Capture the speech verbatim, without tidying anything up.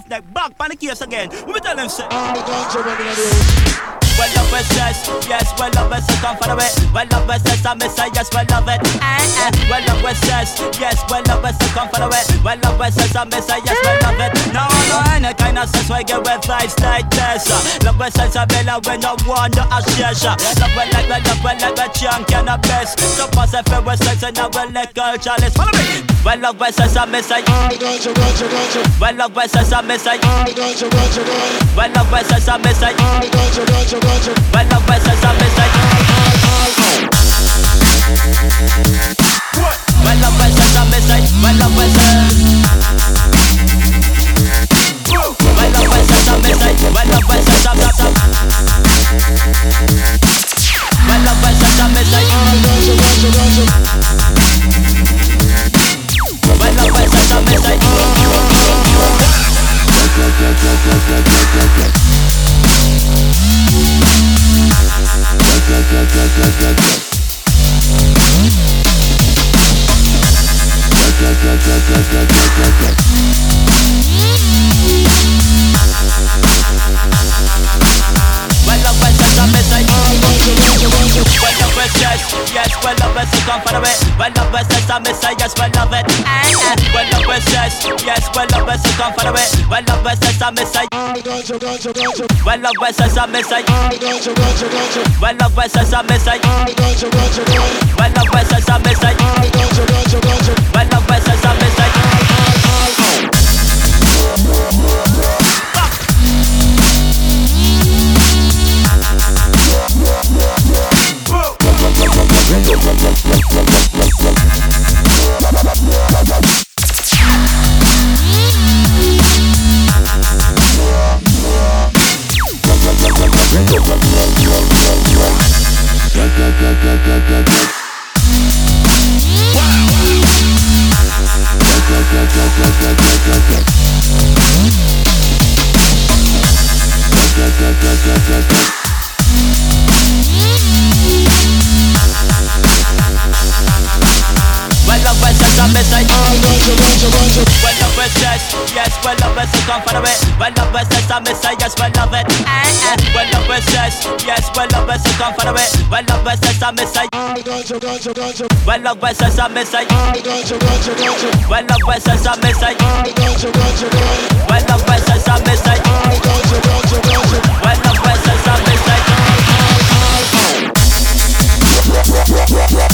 roughneck, back on the case again. We tell them say. All guns are ready to do. Well love is says, yes, well love is come for the way. Well love is says, I miss yes, well love it. Eh, eh. Well love is says, yes, well love is come for the way. Well love is says, I miss yes, well love it. No, no, any kind of sense why get with vibes like this. Love is says, I bella when no one no ashes. Love it like the love it like the chunk and the best. So pass if it was sex and I will let culture. Let's follow me. Well love is says, I miss it. All guns are guns are guns are. Well love is says, I miss it. All guns are guns are guns. Well love is says, I miss it. All guns are guns are guns are. Well love is says, I miss it. Well love is says, I miss it. Well love is says. Well love is says, I miss it. Well love is says, I miss it. Well love is says, I miss it. All guns are guns are guns are. Well love is says, I miss it. Yes, well love is come for the way. Well love is says I miss it, yes, well love it. Eh, eh. Well love is says, yes, well love is come for the way. Well love is says I miss it. All guns are guns are guns are. Well love is says I miss it. All guns are guns are guns are. Well love is says I miss it. All guns are guns are guns. Well love is says I miss it. All guns are guns are guns are. Well love is says I miss it. Yes, well love is come for the way. Well love is says I miss it, yes, well love it. Eh, eh. Well love is says, yes, well love is come for the way. Well love is says I miss it. All guns are guns are guns are. Well love is says I miss it. All guns are guns are guns are. Well love is says I miss it. All guns are guns are guns. Well love is says I miss it. All guns are guns are guns are. Well love is says I miss it.